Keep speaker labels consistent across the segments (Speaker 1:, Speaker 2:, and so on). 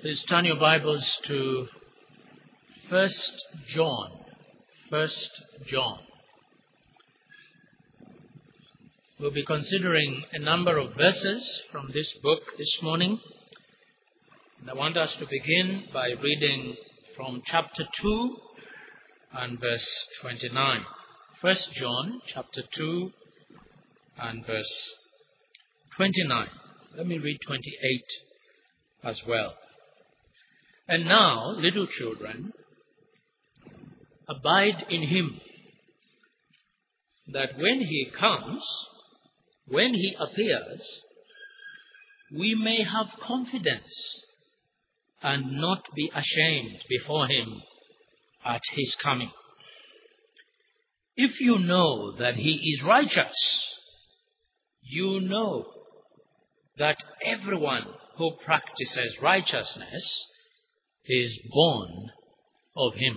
Speaker 1: Please turn your Bibles to 1 John. 1 John. We'll be considering a number of verses from this book this morning. And I want us to begin by reading from chapter 2 and verse 29. 1 John chapter 2 and verse 29. Let me read 28 as well. And now, little children, abide in him, that when he comes, when he appears, we may have confidence and not be ashamed before him at his coming. If you know that he is righteous, you know that everyone who practices righteousness is born of him.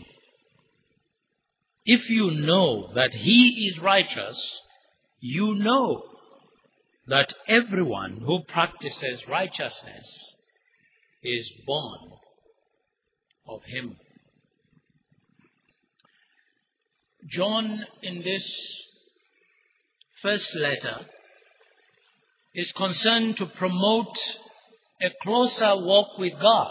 Speaker 1: If you know that he is righteous, you know that everyone who practices righteousness is born of him. John, in this first letter, is concerned to promote a closer walk with God,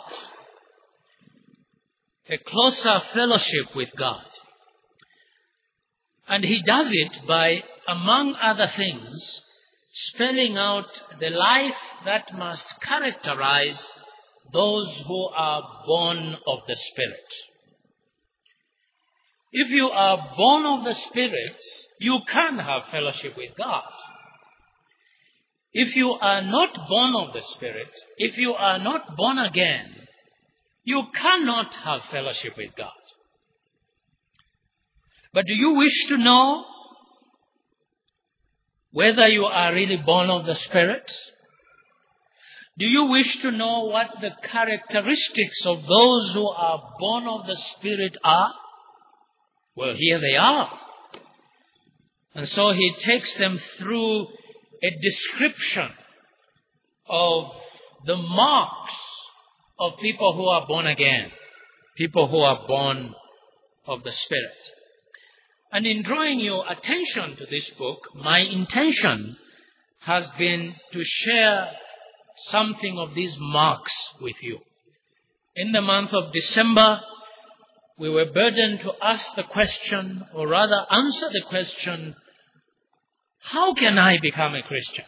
Speaker 1: a closer fellowship with God. And he does it by, among other things, spelling out the life that must characterize those who are born of the Spirit. If you are born of the Spirit, you can have fellowship with God. If you are not born of the Spirit, if you are not born again, you cannot have fellowship with God. But do you wish to know whether you are really born of the Spirit? Do you wish to know what the characteristics of those who are born of the Spirit are? Well, here they are. And so he takes them through a description of the marks of people who are born again, people who are born of the Spirit. And in drawing your attention to this book, my intention has been to share something of these marks with you. In the month of December, we were burdened to ask the question, or rather answer the question, how can I become a Christian?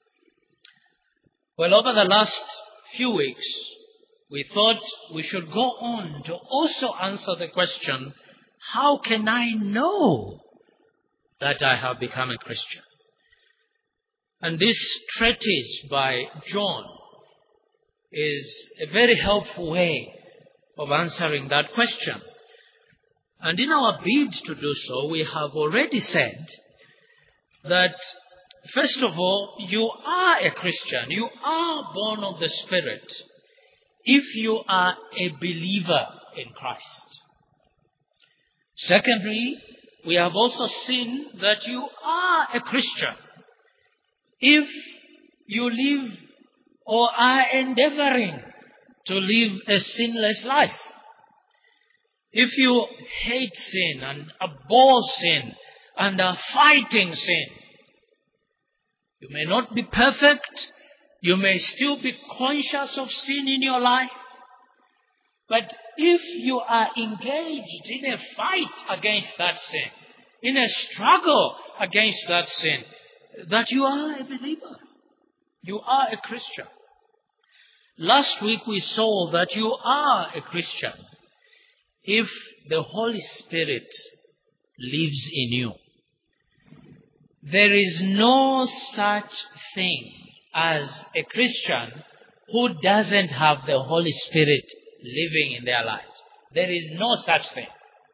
Speaker 1: Well, over the last few weeks, we thought we should go on to also answer the question, how can I know that I have become a Christian? And this treatise by John is a very helpful way of answering that question. And in our bid to do so, we have already said that, first of all, you are a Christian. You are born of the Spirit if you are a believer in Christ. Secondly, we have also seen that you are a Christian if you live or are endeavoring to live a sinless life. If you hate sin and abhor sin and are fighting sin, you may not be perfect, you may still be conscious of sin in your life, but if you are engaged in a fight against that sin, in a struggle against that sin, that you are a believer. You are a Christian. Last week we saw that you are a Christian if the Holy Spirit lives in you. There is no such thing as a Christian who doesn't have the Holy Spirit living in their lives. There is no such thing.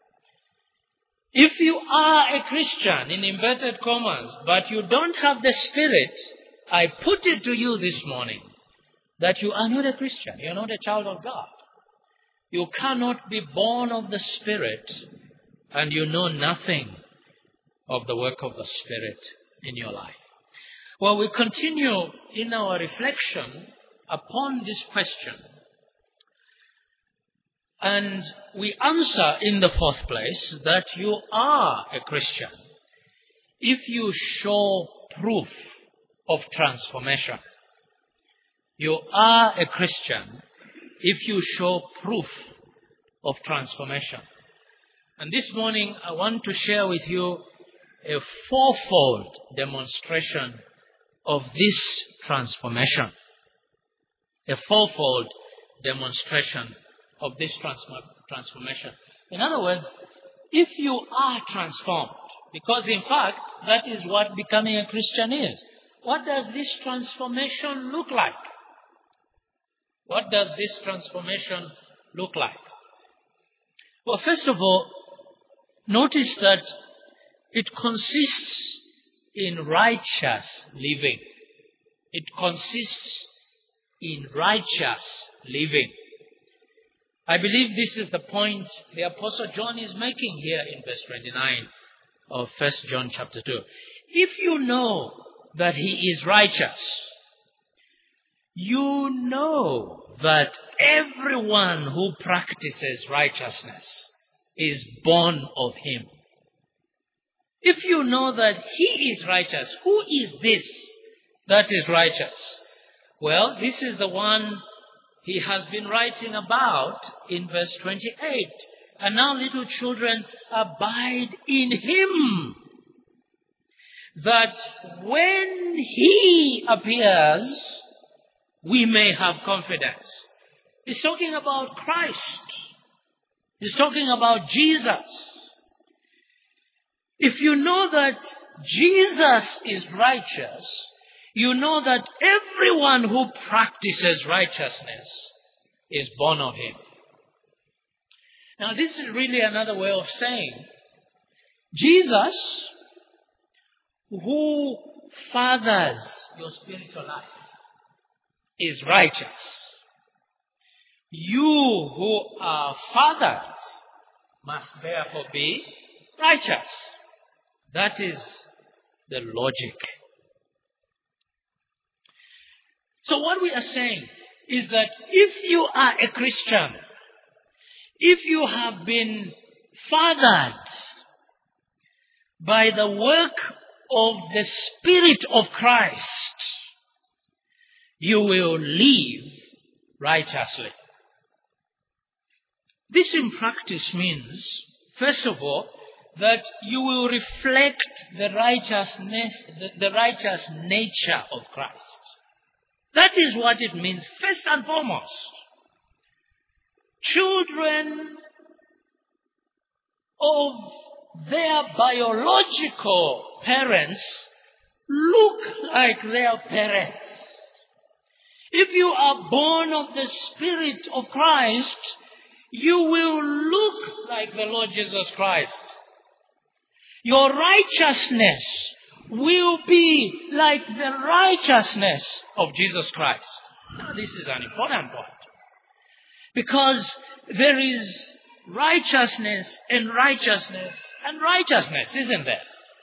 Speaker 1: If you are a Christian, in inverted commas, but you don't have the Spirit, I put it to you this morning that you are not a Christian. You are not a child of God. You cannot be born of the Spirit and you know nothing of the work of the Spirit in your life. Well, we continue in our reflection upon this question And we answer in the fourth place that you are a Christian if you show proof of transformation. You are a Christian if you show proof of transformation. And this morning I want to share with you a fourfold demonstration of this transformation. A fourfold demonstration of this transformation. In other words, if you are transformed, because in fact that is what becoming a Christian is. What does this transformation look like? What does this transformation look like? Well, first of all, notice that it consists in righteous living. It consists in righteous living. I believe this is the point the Apostle John is making here in verse 29 of 1 John chapter 2. If you know that he is righteous, you know that everyone who practices righteousness is born of him. If you know that he is righteous, who is this that is righteous? Well, this is the one he has been writing about in verse 28. And now, little children, abide in him, that when he appears, we may have confidence. He's talking about Christ. He's talking about Jesus. If you know that Jesus is righteous, you know that everyone who practices righteousness is born of him. Now, this is really another way of saying Jesus, who fathers your spiritual life, is righteous. You who are fathered must therefore be righteous. That is the logic. So what we are saying is that if you are a Christian, if you have been fathered by the work of the Spirit of Christ, you will live righteously. This in practice means, first of all, that you will reflect the righteousness, the righteous nature of Christ. That is what it means, first and foremost. Children of their biological parents look like their parents. If you are born of the Spirit of Christ, you will look like the Lord Jesus Christ. Your righteousness will be like the righteousness of Jesus Christ. Now, this is an important point. Because there is righteousness and righteousness and righteousness, isn't there?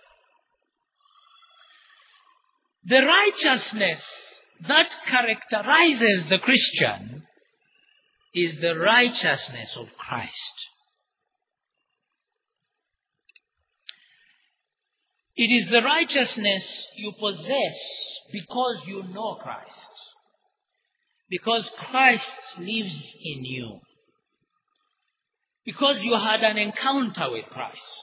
Speaker 1: The righteousness that characterizes the Christian is the righteousness of Christ. It is the righteousness you possess because you know Christ. Because Christ lives in you. Because you had an encounter with Christ.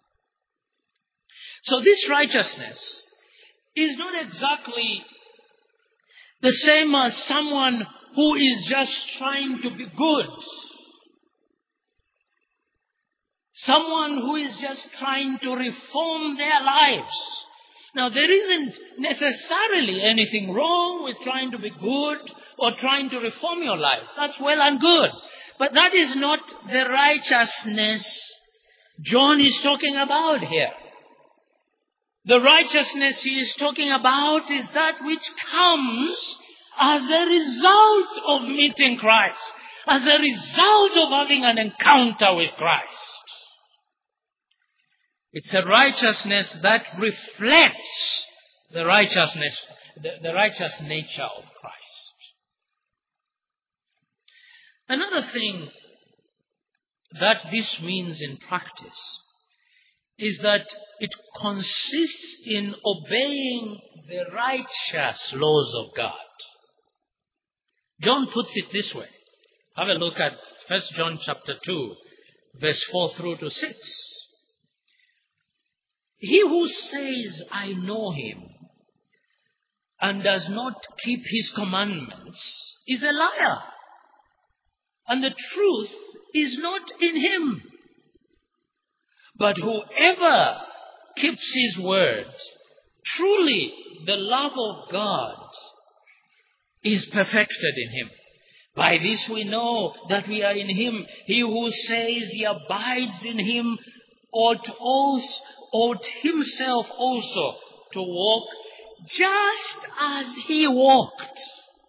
Speaker 1: So this righteousness is not exactly the same as someone who is just trying to be good. Someone who is just trying to reform their lives. Now, there isn't necessarily anything wrong with trying to be good or trying to reform your life. That's well and good. But that is not the righteousness John is talking about here. The righteousness he is talking about is that which comes as a result of meeting Christ, as a result of having an encounter with Christ. It's a righteousness that reflects the righteousness, the righteous nature of Christ. Another thing that this means in practice is that it consists in obeying the righteous laws of God. John puts it this way. Have a look at 1 John chapter 2, verse 4 through to 6. He who says, I know him, and does not keep his commandments is a liar, and the truth is not in him. But whoever keeps his word, truly the love of God is perfected in him. By this we know that we are in him. He who says he abides in him ought himself also to walk just as he walked.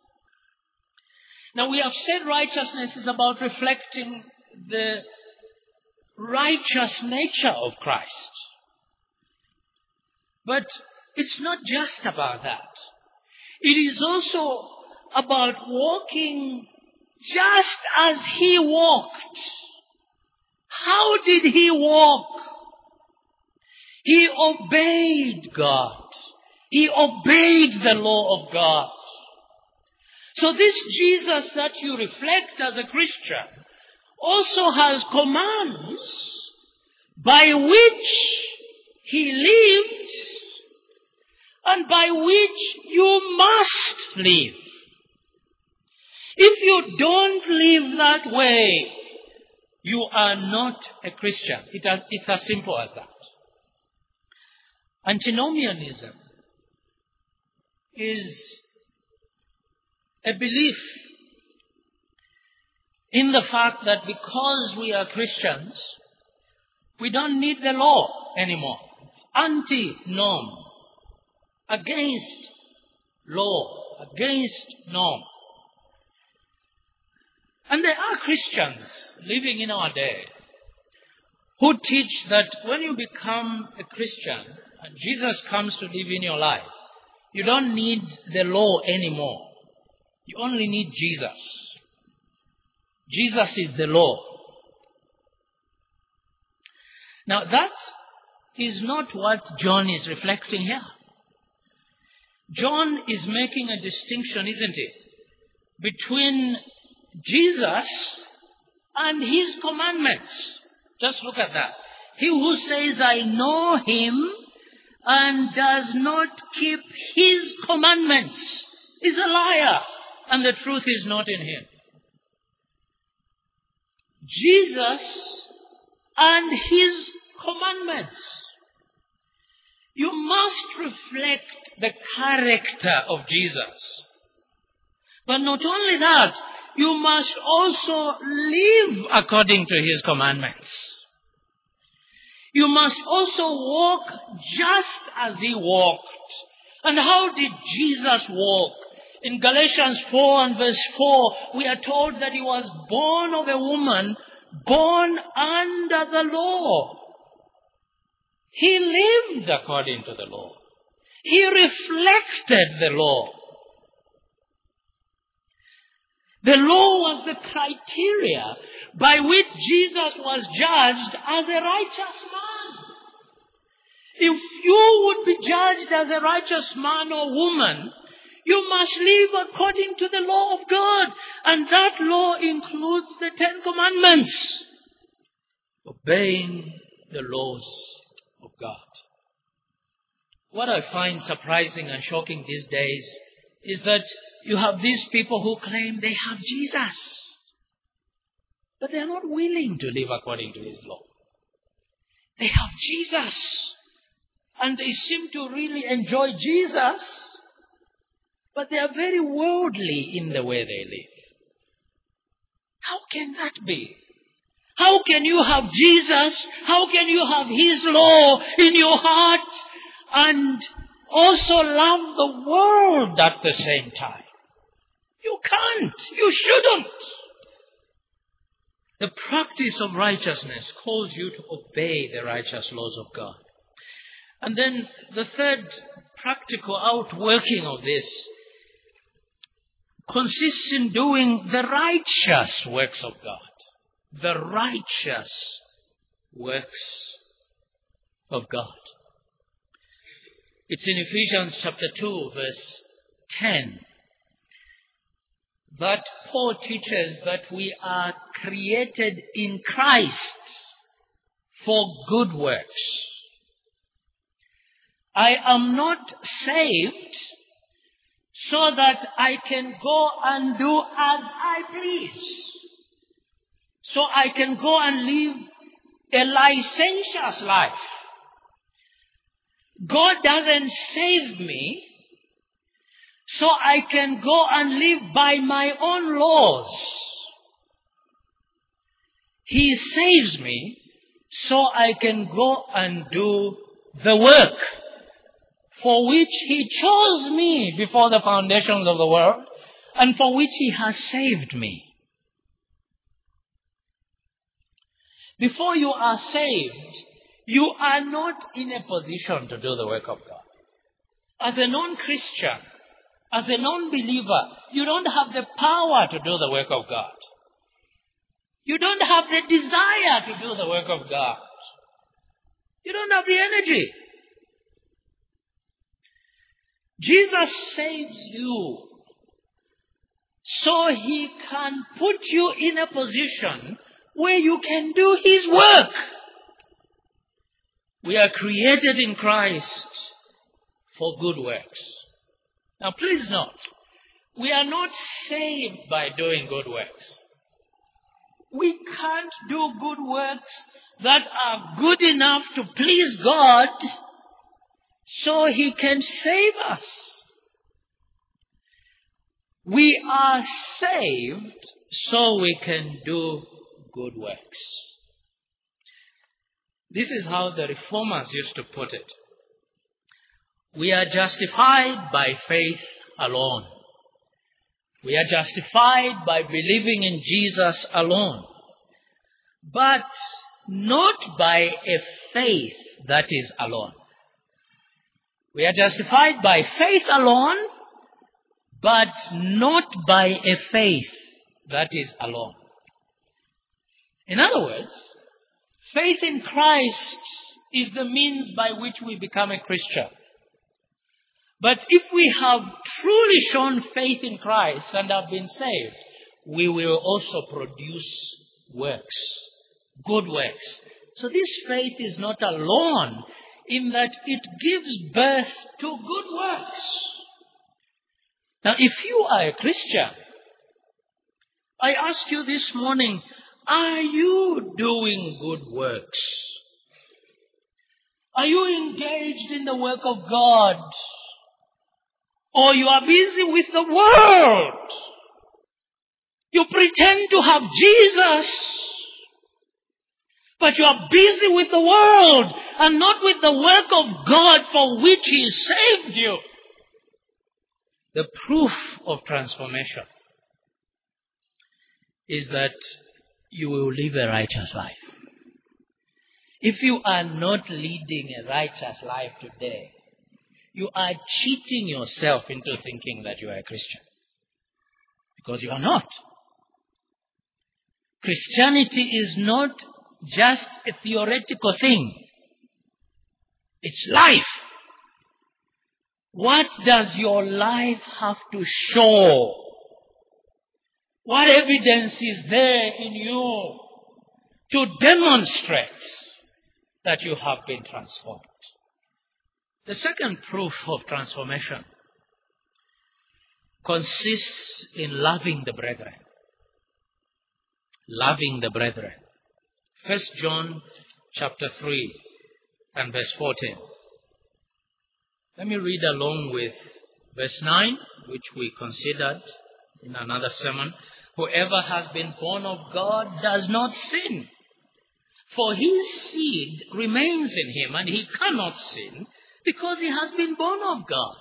Speaker 1: Now we have said righteousness is about reflecting the righteous nature of Christ. But it's not just about that. It is also about walking just as he walked. How did he walk? He obeyed God. He obeyed the law of God. So this Jesus that you reflect as a Christian also has commands by which he lived and by which you must live. If you don't live that way, you are not a Christian. It's as simple as that. Antinomianism is a belief in the fact that because we are Christians, we don't need the law anymore. It's anti-norm, against law, against norm. And there are Christians living in our day who teach that when you become a Christian and Jesus comes to live in your life, you don't need the law anymore. You only need Jesus. Jesus is the law. Now that is not what John is reflecting here. John is making a distinction, isn't he, between Jesus and his commandments. Just look at that. He who says, I know him, and does not keep his commandments is a liar, and the truth is not in him. Jesus and his commandments. You must reflect the character of Jesus. But not only that, you must also live according to his commandments. You must also walk just as he walked. And how did Jesus walk? In Galatians 4 and verse 4, we are told that he was born of a woman, born under the law. He lived according to the law. He reflected the law. The law was the criteria by which Jesus was judged as a righteous man. If you would be judged as a righteous man or woman, you must live according to the law of God. And that law includes the 10 Commandments. Obeying the laws of God. What I find surprising and shocking these days is that you have these people who claim they have Jesus, but they are not willing to live according to his law. They have Jesus, and they seem to really enjoy Jesus, but they are very worldly in the way they live. How can that be? How can you have Jesus? How can you have his law in your heart and also love the world at the same time? You can't. You shouldn't. The practice of righteousness calls you to obey the righteous laws of God. And then the third practical outworking of this consists in doing the righteous works of God. the righteous works of God. It's in Ephesians chapter 2, verse 10, that Paul teaches that we are created in Christ for good works. I am not saved so that I can go and do as I please. So I can go and live a licentious life. God doesn't save me so I can go and live by my own laws. He saves me so I can go and do the work for which He chose me before the foundations of the world and for which He has saved me. Before you are saved, you are not in a position to do the work of God. As a non-Christian, as a non-believer, you don't have the power to do the work of God. You don't have the desire to do the work of God. You don't have the energy. Jesus saves you so He can put you in a position where you can do His work. We are created in Christ for good works. Now please note, we are not saved by doing good works. We can't do good works that are good enough to please God so He can save us. We are saved so we can do good works. This is how the Reformers used to put it. We are justified by faith alone. We are justified by believing in Jesus alone. But not by a faith that is alone. We are justified by faith alone, but not by a faith that is alone. In other words, faith in Christ is the means by which we become a Christian. But if we have truly shown faith in Christ and have been saved, we will also produce works, good works. So this faith is not alone in that it gives birth to good works. Now, if you are a Christian, I ask you this morning, are you doing good works? Are you engaged in the work of God? Or you are busy with the world? You pretend to have Jesus, but you are busy with the world and not with the work of God for which He saved you. The proof of transformation is that you will live a righteous life. If you are not leading a righteous life today, you are cheating yourself into thinking that you are a Christian. Because you are not. Christianity is not just a theoretical thing. It's life. What does your life have to show? What evidence is there in you to demonstrate that you have been transformed? The second proof of transformation consists in loving the brethren. Loving the brethren. 1 John chapter 3 and verse 14. Let me read along with verse 9, which we considered in another sermon. Whoever has been born of God does not sin, for his seed remains in him, and he cannot sin because he has been born of God.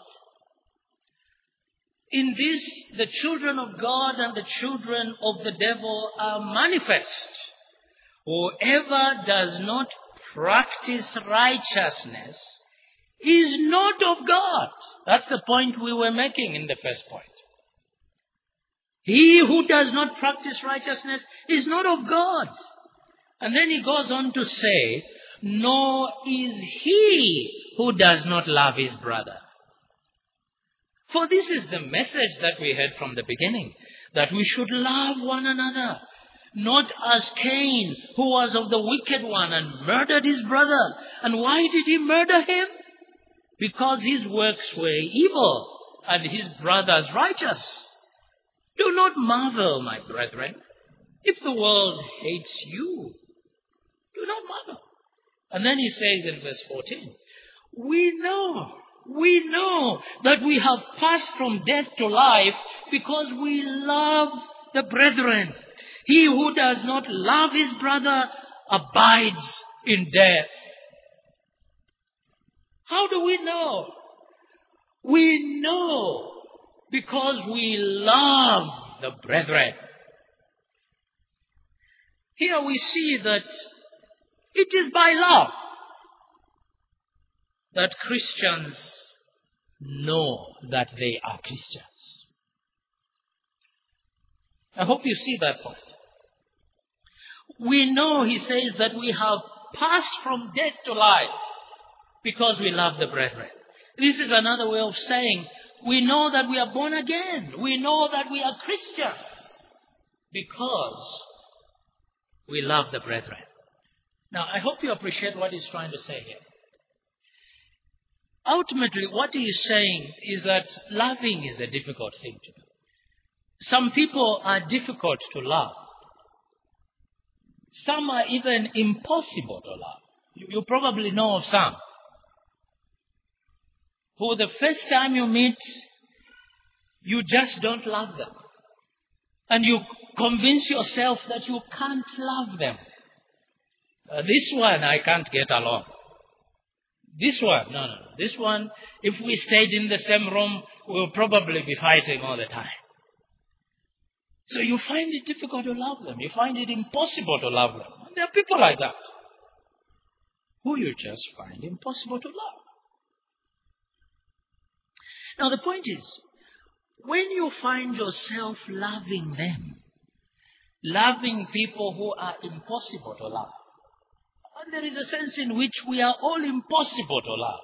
Speaker 1: In this, the children of God and the children of the devil are manifest. Whoever does not practice righteousness is not of God. That's the point we were making in the first point. He who does not practice righteousness is not of God. And then he goes on to say, nor is he who does not love his brother. For this is the message that we heard from the beginning, that we should love one another, not as Cain, who was of the wicked one and murdered his brother. And why did he murder him? Because his works were evil and his brother's righteous. Do not marvel, my brethren, if the world hates you. Do not marvel. And then he says in verse 14, we know that we have passed from death to life because we love the brethren. He who does not love his brother abides in death. How do we know? We know because we love the brethren. Here we see that it is by love that Christians know that they are Christians. I hope you see that point. We know, he says, that we have passed from death to life because we love the brethren. This is another way of saying we know that we are born again. We know that we are Christians because we love the brethren. Now, I hope you appreciate what he's trying to say here. Ultimately, what he is saying is that loving is a difficult thing to do. Some people are difficult to love. Some are even impossible to love. You probably know of some who the first time you meet, you just don't love them. And you convince yourself that you can't love them. This one, I can't get along. This one, no. This one, if we stayed in the same room, we'll probably be fighting all the time. So you find it difficult to love them. You find it impossible to love them. And there are people like that who you just find impossible to love. Now the point is, when you find yourself loving them, loving people who are impossible to love, and there is a sense in which we are all impossible to love.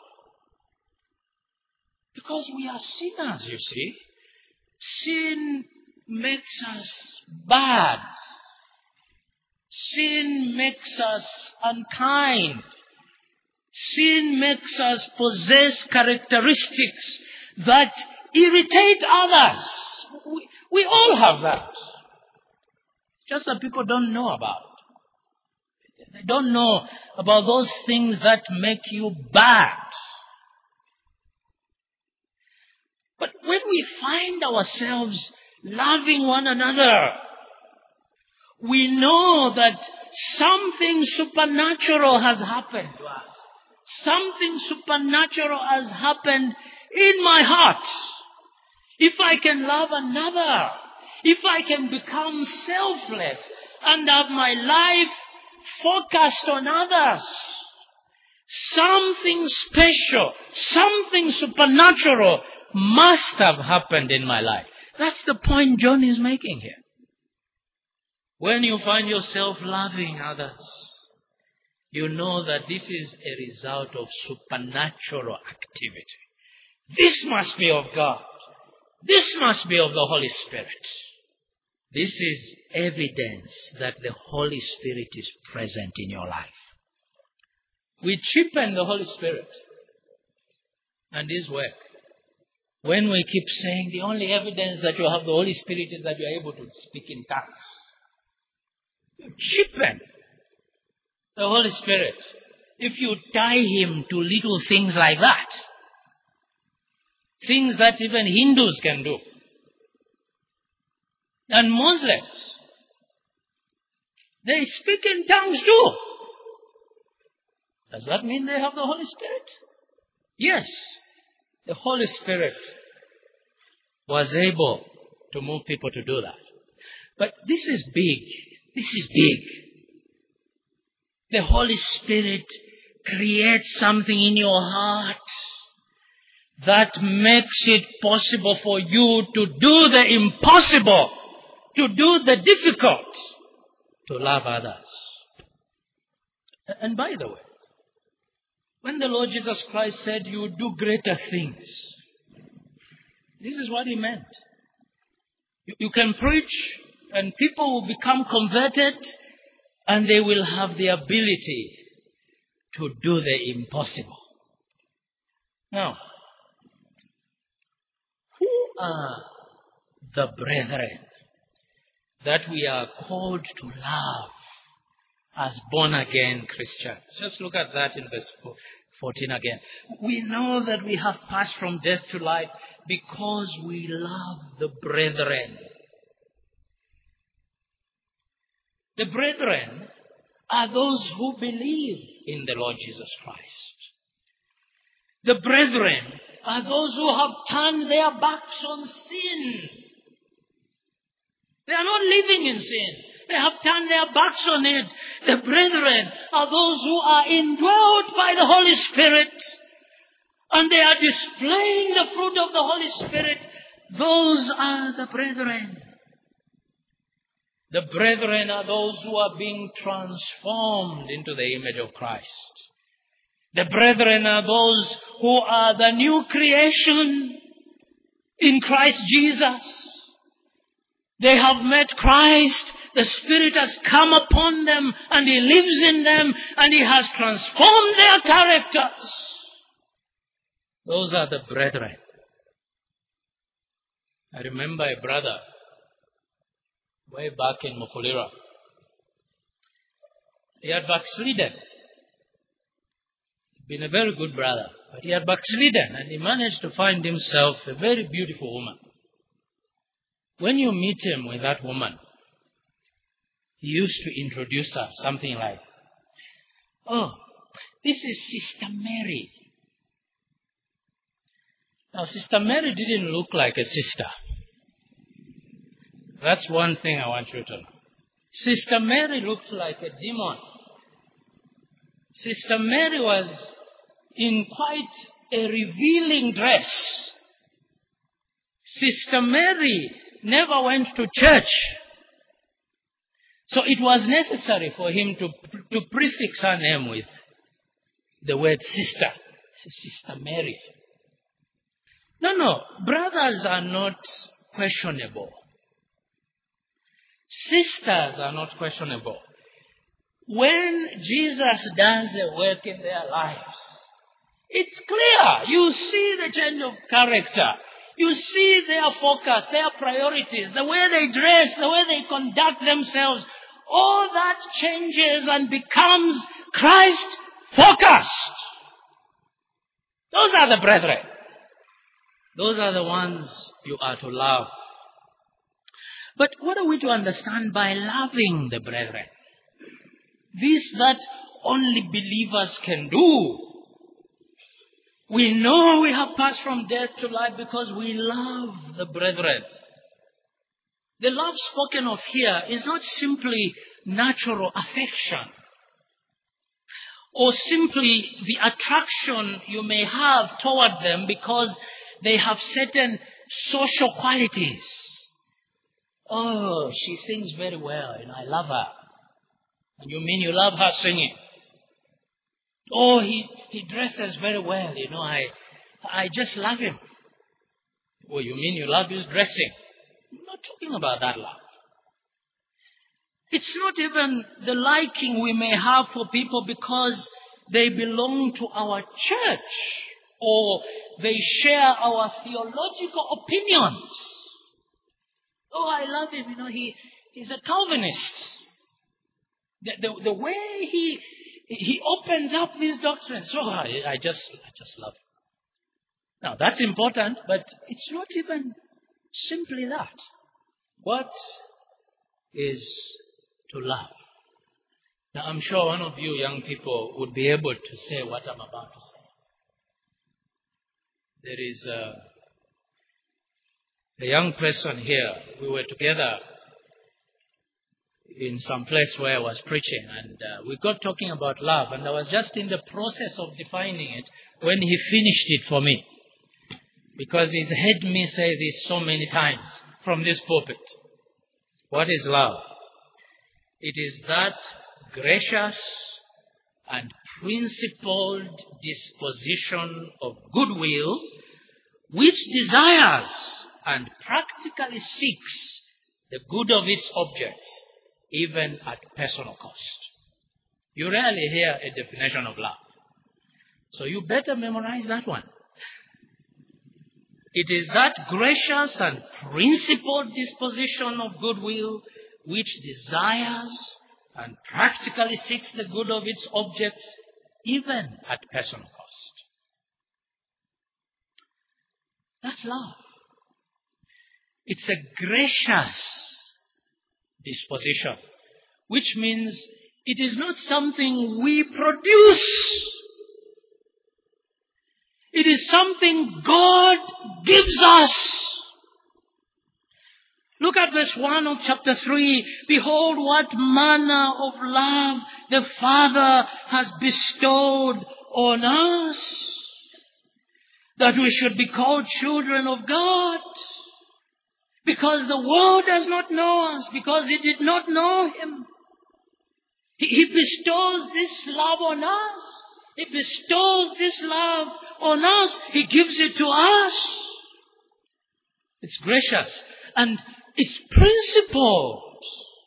Speaker 1: Because we are sinners, you see. Sin makes us bad. Sin makes us unkind. Sin makes us possess characteristics that irritate others. We all have that. Just that people don't know about it. They don't know about those things that make you bad. But when we find ourselves loving one another, we know that something supernatural has happened to us. Something supernatural has happened in my heart. If I can love another, if I can become selfless and have my life focused on others, something special, something supernatural must have happened in my life. That's the point John is making here. When you find yourself loving others, you know that this is a result of supernatural activity. This must be of God. This must be of the Holy Spirit. This is evidence that the Holy Spirit is present in your life. We cheapen the Holy Spirit and His work when we keep saying the only evidence that you have the Holy Spirit is that you are able to speak in tongues. You cheapen the Holy Spirit if you tie Him to little things like that. Things that even Hindus can do. And Muslims, they speak in tongues too. Does that mean they have the Holy Spirit? Yes. The Holy Spirit was able to move people to do that. But this is big. This is big. The Holy Spirit creates something in your heart that makes it possible for you to do the impossible to do the difficult, to love others. And by the way, when the Lord Jesus Christ said you would do greater things, this is what he meant. You can preach and people will become converted and they will have the ability to do the impossible. Now, who are the brethren that we are called to love as born-again Christians? Just look at that in verse 14 again. We know that we have passed from death to life because we love the brethren. The brethren are those who believe in the Lord Jesus Christ. The brethren are those who have turned their backs on sin. They are not living in sin. They have turned their backs on it. The brethren are those who are indwelt by the Holy Spirit. And they are displaying the fruit of the Holy Spirit. Those are the brethren. The brethren are those who are being transformed into the image of Christ. The brethren are those who are the new creation in Christ Jesus. They have met Christ. The Spirit has come upon them and He lives in them and He has transformed their characters. Those are the brethren. I remember a brother way back in Mukulira. He had backslidden. Been a very good brother, but he had backslidden and he managed to find himself a very beautiful woman. When you meet him with that woman, he used to introduce her something like, "Oh, this is Sister Mary." Now, Sister Mary didn't look like a sister. That's one thing I want you to know. Sister Mary looked like a demon. Sister Mary was in quite a revealing dress. Sister Mary never went to church. So it was necessary for him to prefix her name with the word sister. Sister Mary. No. Brothers are not questionable. Sisters are not questionable. When Jesus does a work in their lives, it's clear. You see the change of character. You see their focus, their priorities, the way they dress, the way they conduct themselves. All that changes and becomes Christ-focused. Those are the brethren. Those are the ones you are to love. But what are we to understand by loving the brethren? This that only believers can do. We know we have passed from death to life because we love the brethren. The love spoken of here is not simply natural affection or simply the attraction you may have toward them because they have certain social qualities. Oh, she sings very well, I love her. And you mean you love her singing? Oh, he dresses very well, I just love him. Oh, you mean you love his dressing? I'm not talking about that love. It's not even the liking we may have for people because they belong to our church or they share our theological opinions. Oh, I love him, he's a Calvinist. The way he opens up these doctrines, I just love him. Now, that's important, but it's not even simply that. What is to love? Now, I'm sure one of you young people would be able to say what I'm about to say. There is a young person here. We were together in some place where I was preaching, and we got talking about love, and I was just in the process of defining it when he finished it for me, because he's heard me say this so many times from this pulpit. What is love? It is that gracious and principled disposition of goodwill which desires and practically seeks the good of its objects, even at personal cost. You rarely hear a definition of love. So you better memorize that one. It is that gracious and principled disposition of goodwill which desires and practically seeks the good of its objects, even at personal cost. That's love. It's a gracious disposition, which means it is not something we produce. It is something God gives us. Look at verse 1 of chapter 3. Behold, what manner of love the Father has bestowed on us, that we should be called children of God. Because the world does not know us, because it did not know Him. He bestows this love on us. He bestows this love on us. He gives it to us. It's gracious and it's principled.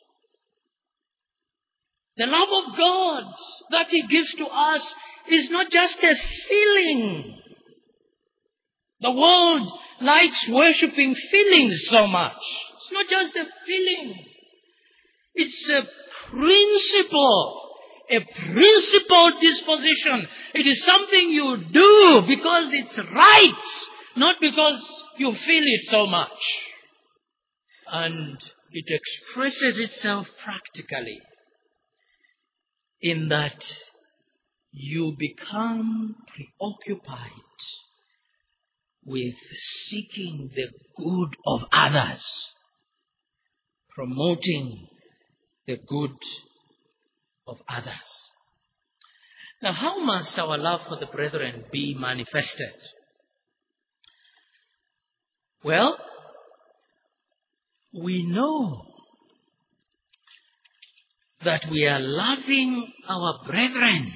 Speaker 1: The love of God that He gives to us is not just a feeling. The world likes worshipping feelings so much. It's not just a feeling. It's a principle. A principled disposition. It is something you do because it's right, not because you feel it so much. And it expresses itself practically in that you become preoccupied with seeking the good of others, promoting the good of others. Now, how must our love for the brethren be manifested? Well, we know that we are loving our brethren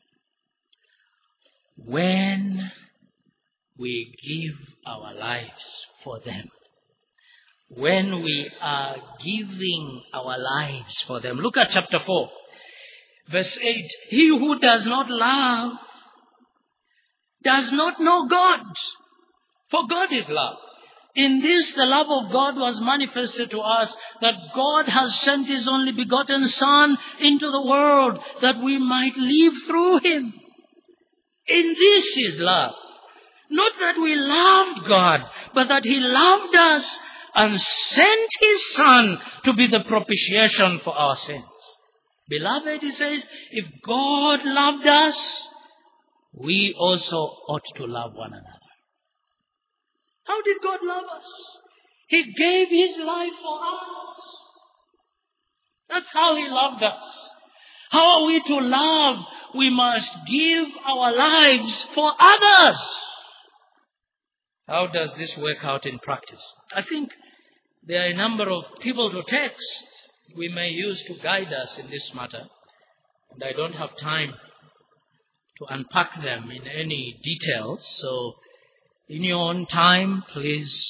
Speaker 1: when we give our lives for them. When we are giving our lives for them. Look at chapter 4. Verse 8, he who does not love does not know God, for God is love. In this, the love of God was manifested to us, that God has sent His only begotten Son into the world, that we might live through Him. In this is love. Not that we loved God, but that He loved us and sent His Son to be the propitiation for our sins. Beloved, he says, if God loved us, we also ought to love one another. How did God love us? He gave His life for us. That's how He loved us. How are we to love? We must give our lives for others. How does this work out in practice? I think there are a number of people to text we may use to guide us in this matter. And I don't have time to unpack them in any details. So in your own time, please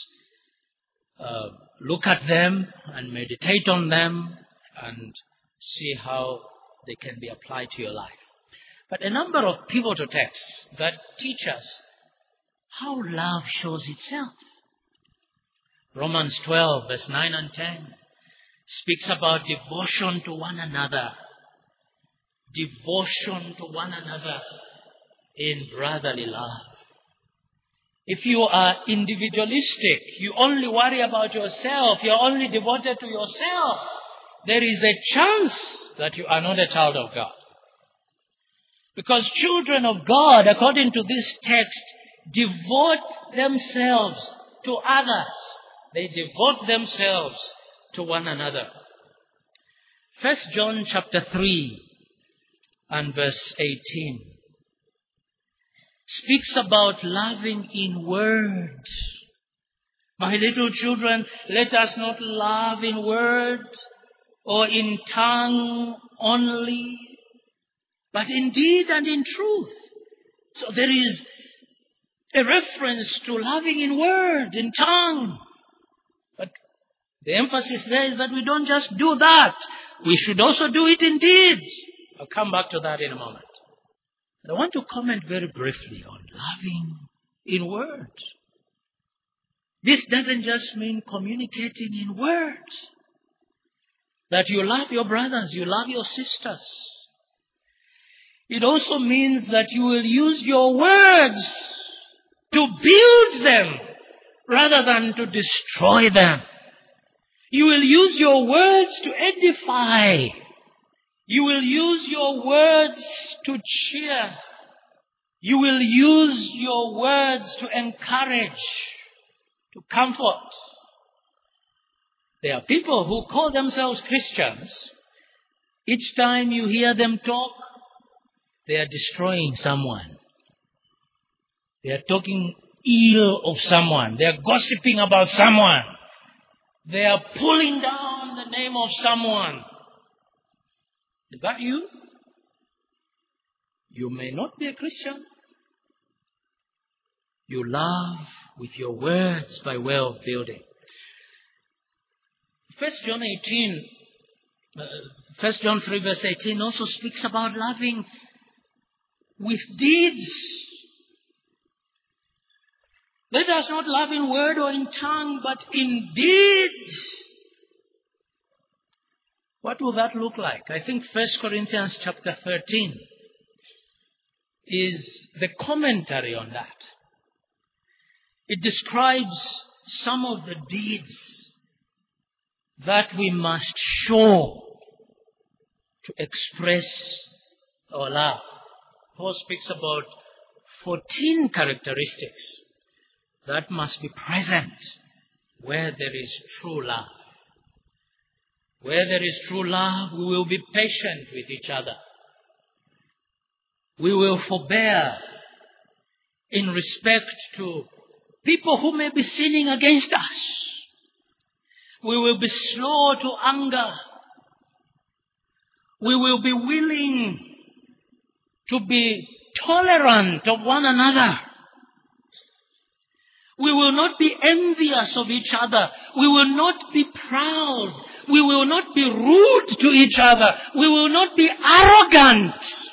Speaker 1: look at them and meditate on them and see how they can be applied to your life. But a number of pivotal texts that teach us how love shows itself. Romans 12, verse 9 and 10 speaks about devotion to one another. Devotion to one another in brotherly love. If you are individualistic, you only worry about yourself, you're only devoted to yourself, there is a chance that you are not a child of God. Because children of God, according to this text, devote themselves to others. They devote themselves to one another. 1 John chapter 3 and verse 18 speaks about loving in word My little children, let us not love in word or in tongue only, but in deed and in truth. So there is a reference to loving in word, in tongue. But the emphasis there is that we don't just do that. We should also do it in deed. I'll come back to that in a moment. But I want to comment very briefly on loving in word. This doesn't just mean communicating in words. That you love your brothers, you love your sisters. It also means that you will use your words to build them rather than to destroy them. You will use your words to edify. You will use your words to cheer. You will use your words to encourage, to comfort. There are people who call themselves Christians. Each time you hear them talk, they are destroying someone. They are talking ill of someone. They are gossiping about someone. They are pulling down the name of someone. Is that you? You may not be a Christian. You love with your words by way of building. 1 John 3 verse 18 also speaks about loving with deeds. Let us not love in word or in tongue, but in deed. What will that look like? I think 1 Corinthians chapter 13 is the commentary on that. It describes some of the deeds that we must show to express our love. Paul speaks about 14 characteristics that must be present where there is true love. Where there is true love, we will be patient with each other. We will forbear in respect to people who may be sinning against us. We will be slow to anger. We will be willing to be tolerant of one another. We will not be envious of each other. We will not be proud. We will not be rude to each other. We will not be arrogant.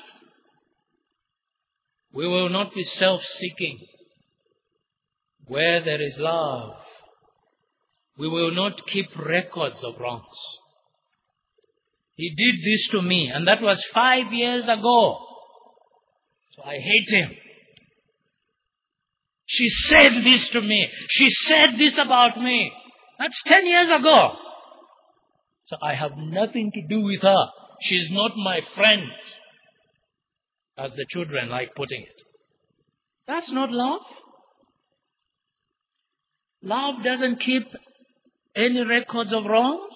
Speaker 1: We will not be self-seeking. Where there is love, we will not keep records of wrongs. He did this to me, and that was 5 years ago. So I hate him. She said this to me. She said this about me. That's 10 years ago. So I have nothing to do with her. She's not my friend, as the children like putting it. That's not love. Love doesn't keep any records of wrongs.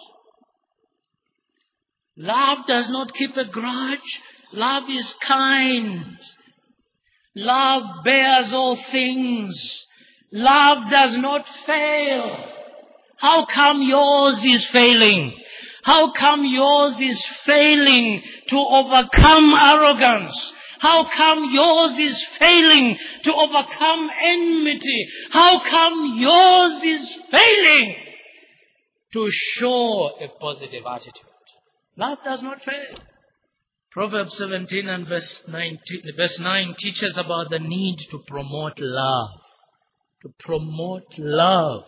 Speaker 1: Love does not keep a grudge. Love is kind. Love bears all things. Love does not fail. How come yours is failing? How come yours is failing to overcome arrogance? How come yours is failing to overcome enmity? How come yours is failing to show a positive attitude? Love does not fail. Proverbs 17 and verse 9 teaches about the need to promote love. To promote love.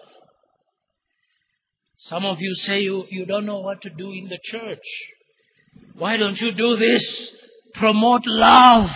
Speaker 1: Some of you say you don't know what to do in the church. Why don't you do this? Promote love.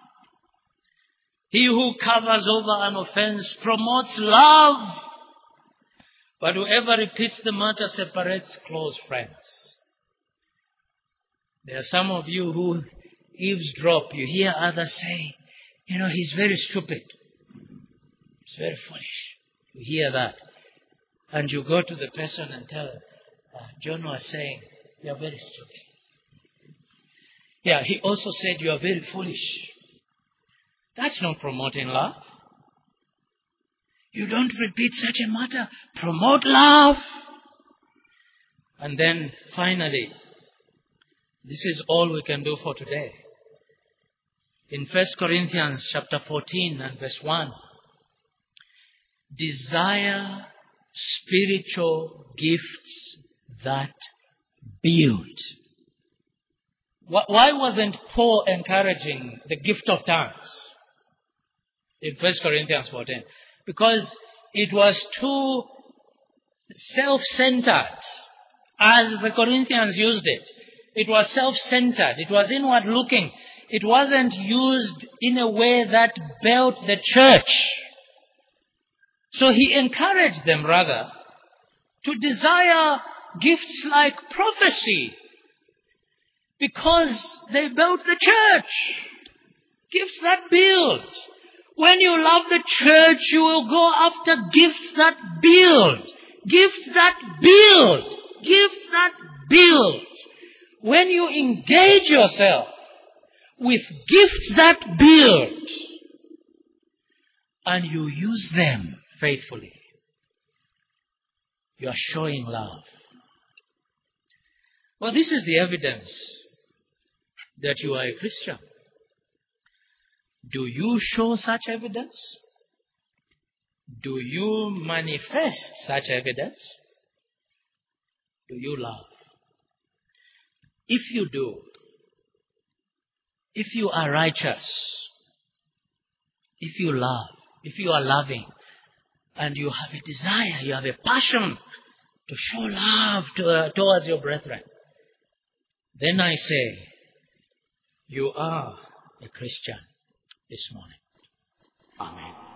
Speaker 1: He who covers over an offense promotes love. But whoever repeats the matter separates close friends. There are some of you who eavesdrop. You hear others say, he's very stupid. He's very foolish. You hear that. And you go to the person and tell him, John was saying, you're very stupid. Yeah, he also said you are very foolish. That's not promoting love. You don't repeat such a matter. Promote love. And then finally, this is all we can do for today. In 1 Corinthians chapter 14 and verse 1, desire spiritual gifts that build. Why wasn't Paul encouraging the gift of tongues in 1 Corinthians 14? Because it was too self-centered as the Corinthians used it. It was self-centered. It was inward-looking. It wasn't used in a way that built the church. So he encouraged them rather to desire gifts like prophecy, because they built the church. Gifts that build. When you love the church, you will go after gifts that build. Gifts that build. Gifts that build. When you engage yourself with gifts that build, and you use them faithfully, you are showing love. Well, this is the evidence that you are a Christian. Do you show such evidence? Do you manifest such evidence? Do you love? If you do, if you are righteous, if you love, if you are loving, and you have a desire, you have a passion to show love towards your brethren, then I say, you are a Christian this morning. Amen.